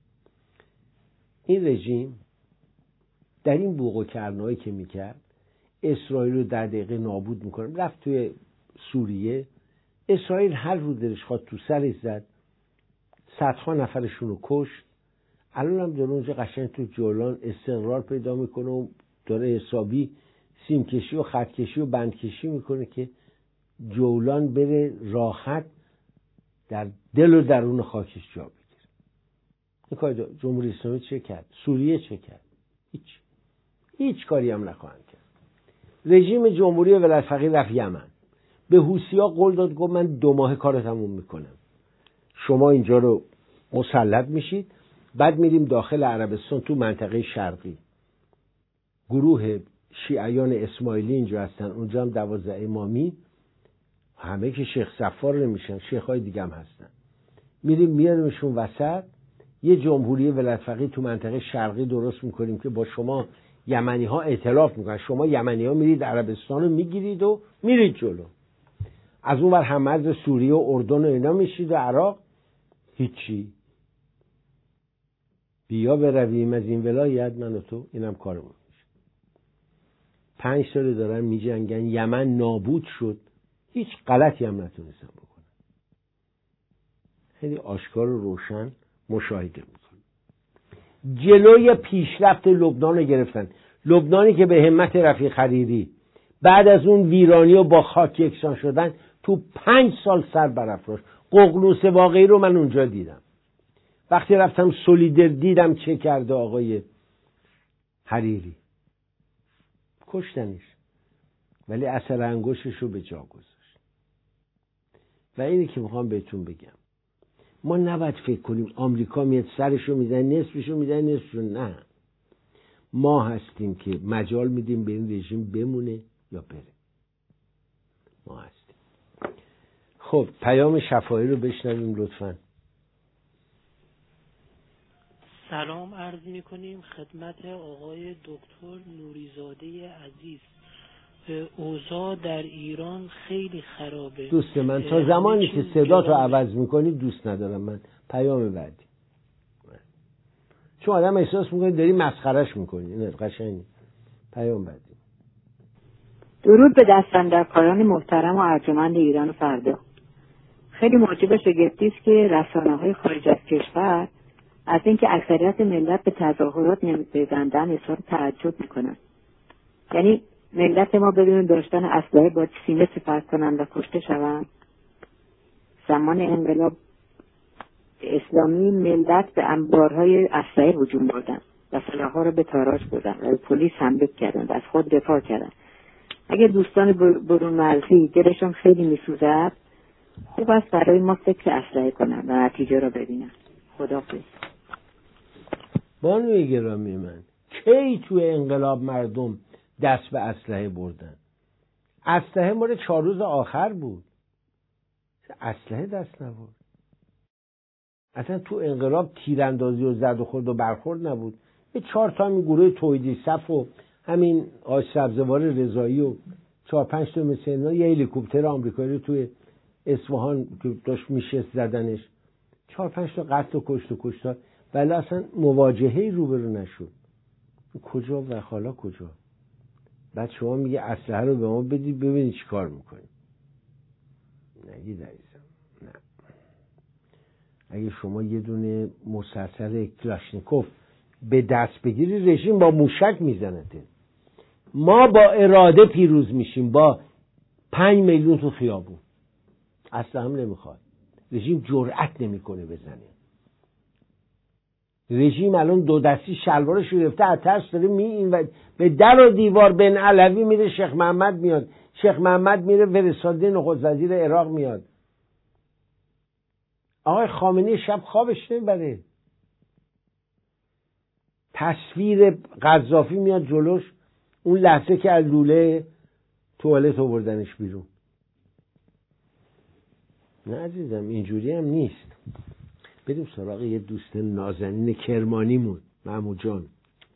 این رژیم در این بوق و کرنایی که میکرد، اسرائیل رو در دقیقه نابود میکنه. رفت توی سوریه، اسرائیل هر رو دلش خواست تو سرش زد، صدها نفرشون رو کشت. الان هم داره اونجا قشنگ تو جولان استقرار پیدا میکنه و داره حسابی سیمکشی و خطکشی و بندکشی میکنه که جولان بره راحت در دل و درون خاکش جا بگیره. این کار جمهوری اسلامی چه کرد؟ سوریه چه کرد؟ هیچ کاری هم نخواهند کرد. رژیم جمهوری ولایت فقیه رفت یمن، به حوثی‌ها قول داد، گفت من 2 ماه کار تموم میکنم، شما اینجا رو مسلط میشید، بعد میریم داخل عربستان تو منطقه شرقی. گروه شیعیان اسماعیلی اینجا هستن، اونجا هم 12 امامی، همه که شیخ صفار نمیشن، شیخ‌های دیگه هم هستن. میریم میاریمشون وسط، یه جمهوری ولایت فقیه تو منطقه شرقی درست میکنیم که با شما یمنی ها ائتلاف میکنن. شما یمنی ها میرید عربستان رو میگیرید و میرید جلو. از اون ور هم مرز سوریه و اردن و اینا میشید و عراق. هیچی. بیا برویم از این ولایت من و تو، اینم کارمون میشه. 5 سال دارن میجنگن، یمن نابود شد، هیچ غلطی هم نتونستن بکنن. خیلی آشکار و روشن مشاهده میکنن. جلوی پیشرفت لبنان رو گرفتن. لبنانی که به همت رفیق حریری بعد از اون ویرانی و با خاک یکسان شدن تو 5 سال سر برافراشت. ققنوس واقعی رو من اونجا دیدم. وقتی رفتم سولیدر دیدم چه کرده آقای حریری. کشتنش، ولی اثر انگشتش رو به جا گذاشت. و اینی که میخوام بهتون بگم، ما نباید فکر کنیم آمریکا میاد سرشو میزنه، نصفشو میزنه، نصفشو نه. ما هستیم که مجال میدیم به این رژیم بمونه یا بره. ما هستیم. خب پیام شفاهی رو بشنویم لطفاً. سلام عرض میکنیم خدمت آقای دکتر نوریزاده عزیز. اوضاع در ایران خیلی خرابه. دوست من تا زمانی که صداتو عوض میکنی دوست ندارم من. پیام بعدی. چون آدم احساس میکنی داری مسخرش میکنی. نه قشنگه. پیام بعدی. درود به دستاندرکاران محترم و ارجمند ایران و فردا. خیلی موجب شگفتی است که رسانه‌های خارج از کشور از اینکه اکثریت ملت به تظاهرات نمی‌پیوندن اظهار تعجب میکنن. یعنی ملت ما بدون داشتن اسلحه با سینه سپر کنند و کشته شوند. زمان انقلاب اسلامی ملت به انبارهای اسلحه هجوم بردن و سلاح‌ها را به تاراج بردن و پلیس حمله کردند، از خود دفاع کردند. اگه دوستان برون مرزی دلشون خیلی میسوزد خوب است برای ما فکر اسلحه کنن و نتیجه رو ببینن. خداحافظ. بانوی گرامی من، کی تو انقلاب مردم دست به اسلحه بردن؟ اسلحه مال 4 روز آخر بود، اسلحه دست نبرد. اصلا تو انقلاب تیراندازی و زد و خورد و برخورد نبود. یه 4 تا همین گروه توحیدی صف و همین آقای سبزوار رضایی و 4-5 تا مثل اینا، یه هلیکوپتر آمریکایی رو توی اصفهان که داشت میشست زدنش، 4-5 تا قتل و کشتار، ولی اصلا مواجهه‌ای روبرو نشد. کجا و حالا کجا؟ بعد شما میگه اسلحه رو به ما بدید ببینید چی کار میکنیم. نگید عزیزم، نه. اگه شما یه دونه مسلسل کلاشنیکوف به دست بگیری، رژیم با موشک میزنده. ما با اراده پیروز میشیم، با 5 میلیون تو خیابون. اصلا هم نمیخواد. رژیم جرأت نمیکنه بزنه. رژیم الان 2 دستی شلوارش گرفته، از ترس داره این به در و دیوار. بن علوی میره، شیخ محمد میاد، شیخ محمد میره، فرستاده نخست وزیر عراق میاد. آقای خامنه‌ای شب خوابش نمیبره. تصویر قذافی میاد جلوش، اون لحظه که از لوله توالت آوردنش بیرون. نه عزیزم، اینجوری هم نیست. بریم سراغ یه دوست نازنین کرمانیمون، محمود جان.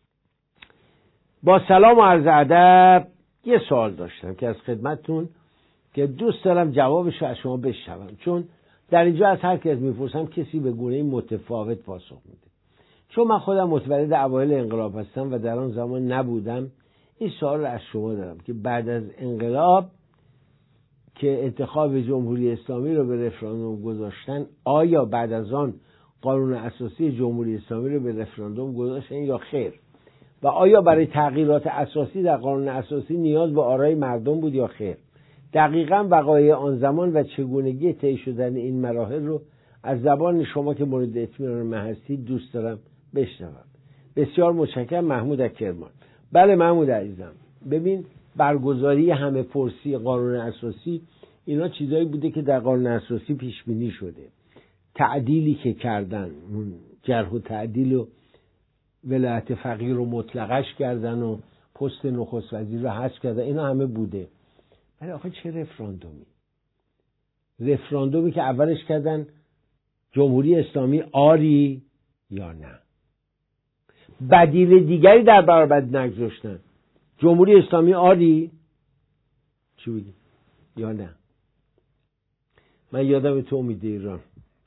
با سلام و عرض ادب، یه سوال داشتم که از خدمتتون که دوست دارم جوابش رو از شما بشنوم، چون در اینجا از هر کس میپرسم کسی به گونه متفاوت پاسخ میده. چون من خودم متولد اوایل انقلاب هستم و در آن زمان نبودم، این سوال رو از شما دارم که بعد از انقلاب که انتخاب جمهوری اسلامی رو به رفراندوم گذاشتن، آیا بعد از آن قانون اساسی جمهوری اسلامی رو به رفراندوم گذاشتن یا خیر؟ و آیا برای تغییرات اساسی در قانون اساسی نیاز به آرای مردم بود یا خیر؟ دقیقاً وقایع آن زمان و چگونگی طی شدن این مراحل رو از زبان شما که مورد اطمینان من هستید دوست دارم بشنوم. بسیار متشکرم. محمود از کرمان. بله محمود عزیزم، ببین، برگزاری همه پرسی قانون اساسی، اینا چیزایی بوده که در قانون اساسی پیش بینی شده. تعدیلی که کردن، جرح و تعدیل و ولایت فقیه رو مطلقش کردن و پست نخست وزیر رو حذف کردن، اینا همه بوده. ولی آخه چه رفراندومی؟ رفراندومی که اولش کردن جمهوری اسلامی آری یا نه. بدیل دیگری در برابر نگذاشتن. جمهوری اسلامی آری؟ چی بگی؟ یا نه؟ من یادم تو امید ایران،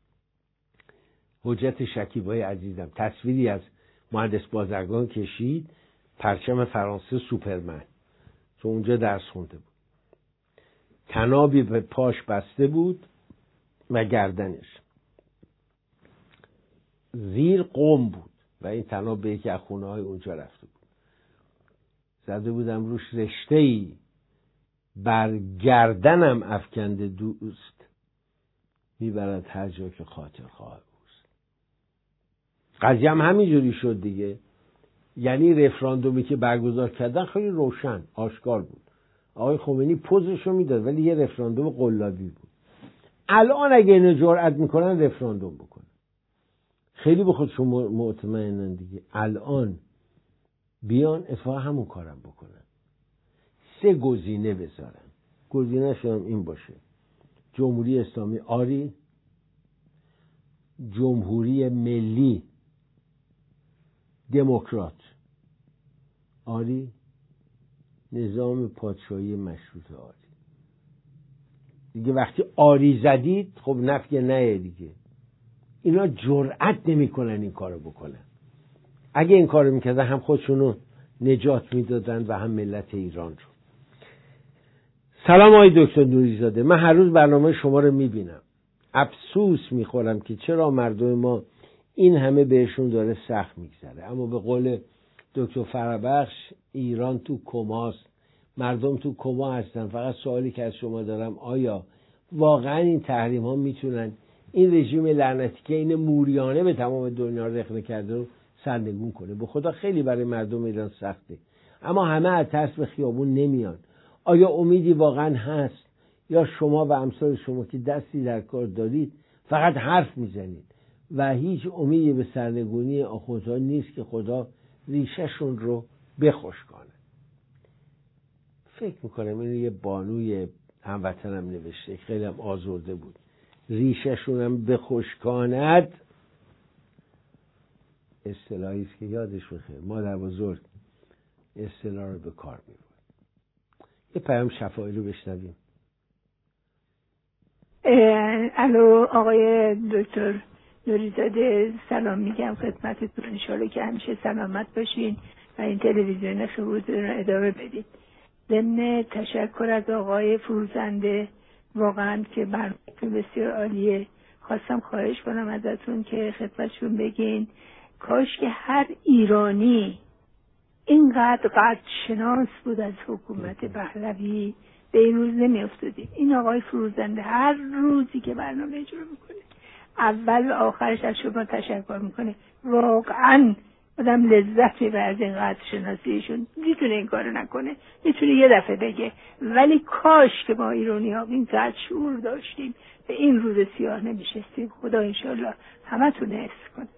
حجت شکیبای عزیزم تصویری از مهندس بازرگان کشید، پرچم فرانسه، سوپرمن، چون اونجا درس خونده بود، تنابی به پاش بسته بود و گردنش زیر قم بود و این تناب به یکی از خونه های اونجا رفته بود. زده بودم روش رشته‌ای بر گردنم افکنده دوست، میبرد هر جا که خاطر خواهد اوست. قضیه هم همینجوری شد دیگه. یعنی رفراندومی که برگزار کردن خیلی روشن آشکار بود. آقای خمینی پوزشو میداد، ولی یه رفراندوم قلابی بود. الان اگه اینو جرأت میکنن رفراندوم بکنن، خیلی به خودشون مطمئنن دیگه، الان بیان اتفاقا همون کارم بکنن. 3 گزینه بذارن. گزینه شما این باشه: جمهوری اسلامی آری، جمهوری ملی دموکرات آری، نظام پادشاهی مشروطه آری. دیگه وقتی آری زدید، خب نفی نه دیگه. اینا جرأت نمیکنن این کارو بکنن. اگه این کارو میکردن هم خودشونو نجات میدادن و هم ملت ایران رو. سلام آقای دکتر نوریزاده، من هر روز برنامه شما رو میبینم. افسوس میخورم که چرا مردم ما این همه بهشون داره سخت میگذره. اما به قول دکتر فربخش، ایران تو کماست، مردم تو کما هستن. فقط سوالی که از شما دارم، آیا واقعا این تحریم ها میتونن این رژیم لعنتی که این موریانه به تمام دنیا رخنه کرده رو سرنگون کنه؟ به خدا خیلی برای مردم ایران سخته، اما همه از ترس به خیابون نمیان. آیا امیدی واقعا هست یا شما و امثال شما که دستی در کار دارید فقط حرف میزنید و هیچ امیدی به سرنگونی آخوندها نیست که خدا ریشهشون رو بخشکانه. فکر میکنم اینو یه بانوی هموطنم نوشته، خیلی هم آزرده بود. ریشهشون هم بخشکاند اصطلاحی است که یادش بخیر مادر بزرگ اصطلاح رو به کار میبرد. یه پیام شفایی رو بشنویم. الو آقای دکتر نوریزاده، سلام میگم خدمتتون. انشالله که همیشه سلامت باشین و این تلویزیون خبرتون رو ادامه بدید. ضمن تشکر از آقای فروزنده واقعا که برنامه بسیار عالیه، خواستم خواهش کنم ازتون که خدمتشون بگین کاش که هر ایرانی اینقدر قدر شناس بود از حکومت پهلوی به این روز نمی افتادیم. این آقای فروزنده هر روزی که برنامه اجرا میکنه اول آخرش از شما تشکر میکنه. واقعا آدم لذت میبره از این قدر شناسیشون. میتونه این کارو نکنه، میتونه یه دفعه بگه، ولی کاش که ما ایرانی ها این قدر شعور داشتیم به این روز سیاه نمیشستیم. خدا انشالله همه تونه حفظ کنه.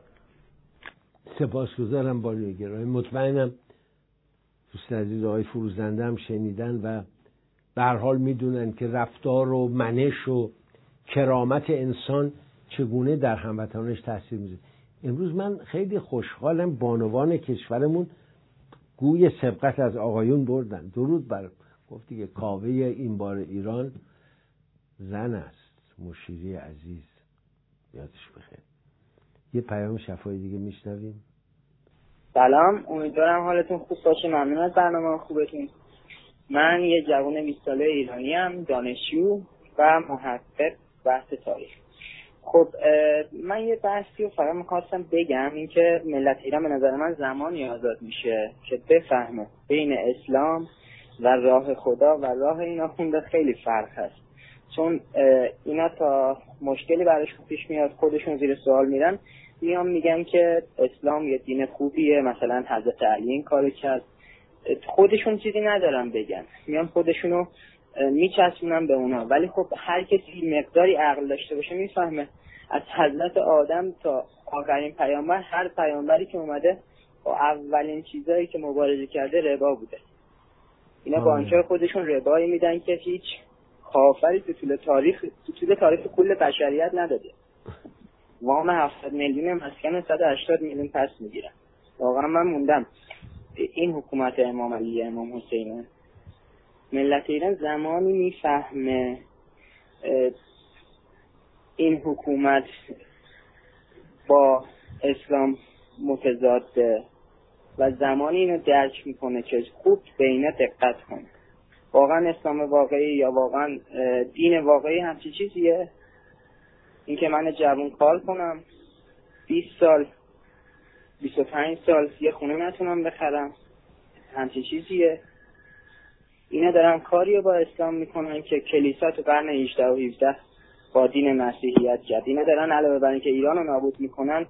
سپاسگزارم بانوی گرامی. مطمئنم دوست عزیز آقای فروزنده هم شنیدن و به هر حال میدونن که رفتار و منش و کرامت انسان چگونه در هموطنانش تاثیر میذاره. امروز من خیلی خوشحالم بانوان کشورمون گوی سبقت از آقایون بردن. درود بر گفت دیگه کاوه این بار ایران زن است، مشیری عزیز یادش بخیر. یه پیام شفایی دیگه میشنویم. سلام، امیدوارم حالتون خوب باشه. ممنون از برنامه خوبتون. من یه جوان 20 ساله ایرانی ام، دانشجو و محقق بحث تاریخ. خب من یه بحثی رو فقط می‌خواستم بگم، این که ملت ایران به نظر من زمانی آزاد میشه که بفهمه بین اسلام و راه خدا و راه این آخونده خیلی فرق هست. چون اینا تا مشکلی براشون پیش میاد خودشون زیر سوال میرن، میان میگن که اسلام یه دین خوبیه، مثلا حضرت علی این کارو کرد. خودشون چیزی ندارن بگن، میان خودشونو میچسبونن به اونا. ولی خب هر کسی مقداری عقل داشته باشه میفهمه از حضرت آدم تا آخرین پیامبر، هر پیامبری که اومده با اولین چیزایی که مبارزه کرده ربا بوده. اینا با اینکه خودشون ربایی میدن که هیچ کافری تو طول تاریخ کل بشریت نداده. وام 70 میلیون مسکن 180 میلیون پس میگیرن. واقعا من موندم این حکومت امام علی امام حسین. ملت ایران زمانی میفهمه این حکومت با اسلام متضاده و زمانی اینو درک میکنه که خوب به اینا دقت کنه. واقعا اسلام واقعی یا واقعا دین واقعی همچین چیزیه؟ این که من جوان کار کنم 20 سال 25 سال یه خونه نتونم بخرم همچین چیزیه؟ اینا دارن کاری با اسلام میکنن که کلیسا تو قرن 18 و 17 با دین مسیحیت کرد. اینا دارن علاوه بر اینکه ایران رو نابود میکنن.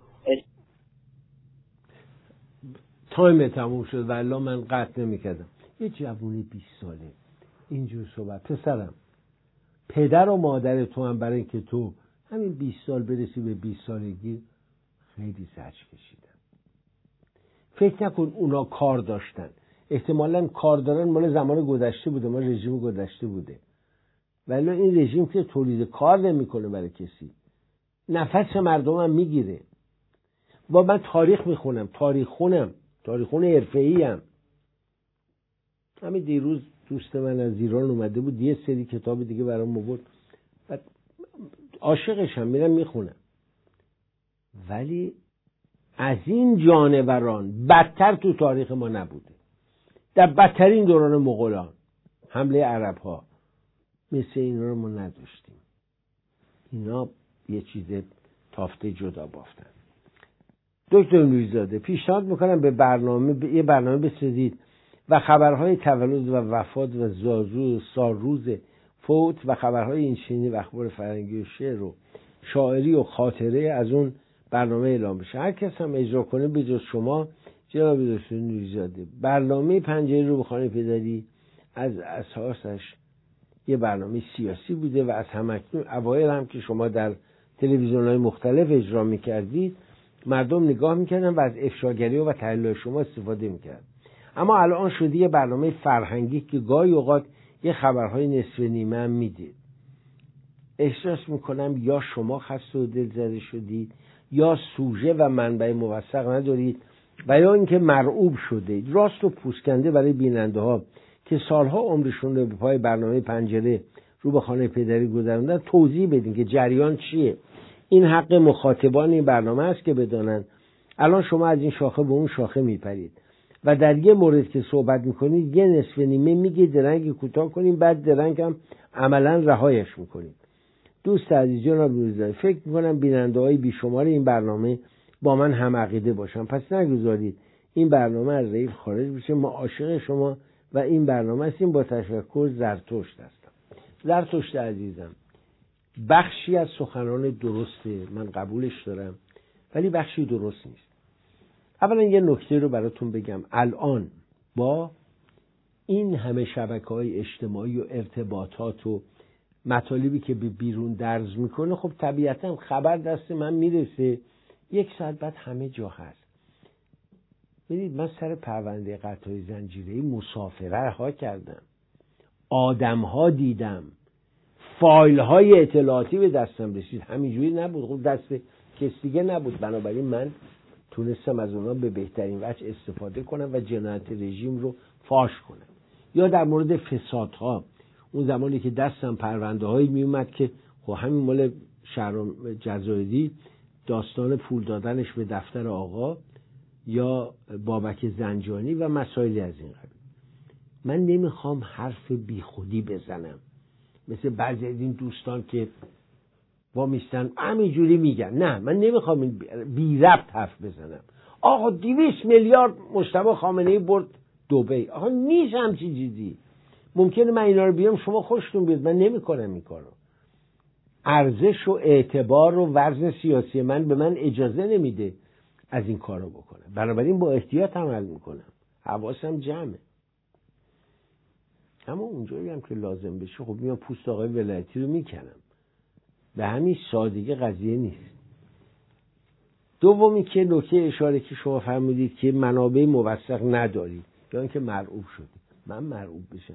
تایم تموم شد والله من قطع نمیکردم. یه جوونی 20 ساله اینجور صحبت. پسرم پدر و مادر تو هم برای اینکه تو همین 20 سال برسی به 20 سالگی خیلی زجر کشیدن. فکر نکن اونا کار داشتن، احتمالاً کار دارن مال زمان گذشته بوده، مال رژیم گذشته بوده. ولی این رژیم که تولید کار نمیکنه برای کسی، نفس مردم هم میگیره. و من تاریخ میخونم، تاریخون حرفه‌ای ام. همین دیروز دوست من از ایران اومده بود، یه سری کتاب دیگه برام آورد، بعد عاشقشم، میرم میخونم. ولی از این جانوران بدتر تو تاریخ ما نبوده. در بدترین دوران مغولان، حمله عرب ها، مثل اینا رو ما نداشتیم. اینا یه چیز تافته جدا بافتن. دکتر نوریزاده پیشنهاد میکنم به یه برنامه بسازید و خبرهای تولد و وفات و سالروز فوت و خبرهای این چنینی و اخبار فرهنگی و شعر و شاعری و خاطره از اون برنامه اعلام بشه. هر کس هم اجرا کنه به جز شما جناب دکتر نوریزاده. برنامه پنجره رو به خانه پدری از اساسش یه برنامه سیاسی بوده و از همکنون اوایل هم که شما در تلویزیون‌های مختلف اجرا می‌کردید مردم نگاه می‌کردن و از افشاگری و تحلیل شما استفاده می‌کردن. اما الان شده یه برنامه فرهنگی که گاهی اوقات یه خبرهای نصف نیمه هم میدید. احساس میکنم یا شما خسته و دلزده شدید یا سوژه و منبع موثق ندارید و یا اینکه مرعوب شده. راست و پوسکنده برای بیننده ها که سالها عمرشون رو به پای برنامه پنجره رو به خانه پدری گذروندن توضیح بدین که جریان چیه. این حق مخاطبان این برنامه است که بدانن. الان شما از این شاخه به اون شاخه میپرید و در یه مورد که صحبت میکنید یه نصف نیمه میگید درنگ کوتاه کنیم، بعد درنگ هم عملا رهایش میکنید. دوست عزیز جناب نوریزاده، فکر میکنم بیننده‌های بیشمار این برنامه با من هم عقیده باشن، پس نگذارید این برنامه از ریل خارج بشه. ما عاشق شما و این برنامه هستیم. با تشکر، زرتشت هستم. زرتشت عزیزم، بخشی از سخنان درسته، من قبولش دارم، ولی بخشی درست نیست. اولا یه نکته رو براتون بگم. الان با این همه شبکه‌های اجتماعی و ارتباطات و مطالبی که به بیرون درز میکنه، خب طبیعتا خبر دست من میرسه، یک ساعت بعد همه جا هست. ببینید من سر پرونده قطعی زنجیره‌ای مسافره ها کردم، آدم ها دیدم، فایل های اطلاعاتی به دستم رسید. همینجوری نبود، خب دست کس دیگه نبود. بنابراین من تونستم از اونا به بهترین وجه استفاده کنم و جنایت رژیم رو فاش کنم. یا در مورد فسادها، اون زمانی که دستم پرونده هایی می اومد که خب همین مال شهرام جزایری، داستان پول دادنش به دفتر آقا یا بابک زنجانی و مسائلی از این قبیل. من نمیخوام حرف بیخودی بزنم مثل بعضی از این دوستان که وامیستن همینجوری میگن. نه، من نمیخوام این بی ربط حرف بزنم. آقا 200 میلیارد مجتبی خامنه‌ای برد دبی. آقا نیست همچین چیزی. ممکنه من اینا رو بیام شما خوشتون بیاد، من نمیکنم این کارو. ارزش و اعتبار و وزن سیاسی من به من اجازه نمیده از این کارو بکنم. بنابراین با احتیاط عمل میکنم، حواسم جمعه. اما اونجایی هم که لازم بشه خب میام پوست آقای ولایتی رو میکنم. به همین سادگی قضیه نیست. دومی که نکته اشاره که شما فرمودید که منابع موثق ندارید یا اینکه مرعوب شدید. من مرعوب بشم؟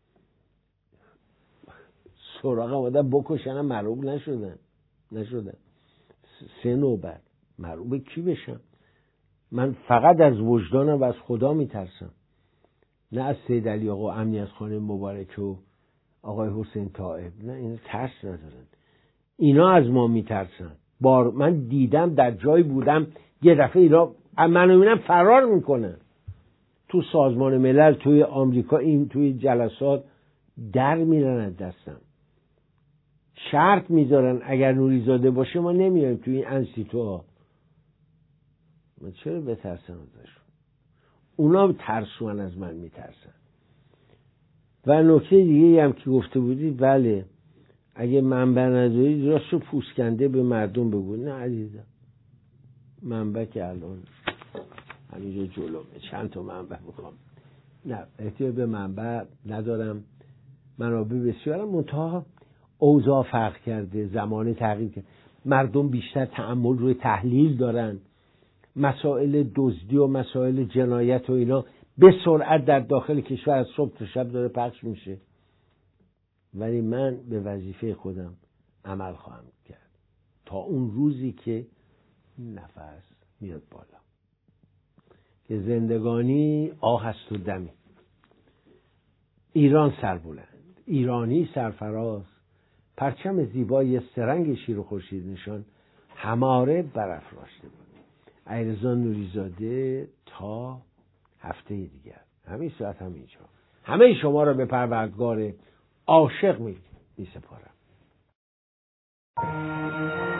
سراغ آمدن بکشنم مرعوب نشدن. 3 نوبت مرعوب کی بشم؟ من فقط از وجدانم و از خدا میترسم، نه از سید علی آقا امنیت خانه مبارک و آقای حسین طائب. نه، اینا ترس ندارن، اینا از ما میترسن. من دیدم در جایی بودم یه دفعه اینا منو میبینم فرار میکنن. تو سازمان ملل، توی آمریکا، این توی جلسات در میرن از دستم، شرط میذارن اگر نوریزاده باشه ما نمیایم توی این انسیتوها. من چرا بترسم ازشون؟ اونا ترسوان از من میترسن. و نکته دیگه هم که گفته بودید، بله اگه منبع ندارید راست و پوسکنده به مردم بگو. نه عزیزم، منبع که الان همینجا جلومه، چند تا منبع میخوام. نه، احتیاج به منبع ندارم. منابع بسیارم، منتها اوضاع فرق کرده، زمان تغییر کرده، مردم بیشتر تأمل روی تحلیل دارن. مسائل دزدی و مسائل جنایت و اینا به سرعت در داخل کشور از صبح تا شب داره پخش میشه. ولی من به وظیفه خودم عمل خواهم کرد تا اون روزی که نفس میاد بالا، که زندگانی آه است و دمی. ایران سربلند، ایرانی سرفراز، پرچم زیبای سرنگ شیر و خورشید نشان هماره برافراشته بود. علیرضا نوریزاده تا هفته دیگر همین ساعت همینجا. همه شما را به پروردگار عاشق می سپارم.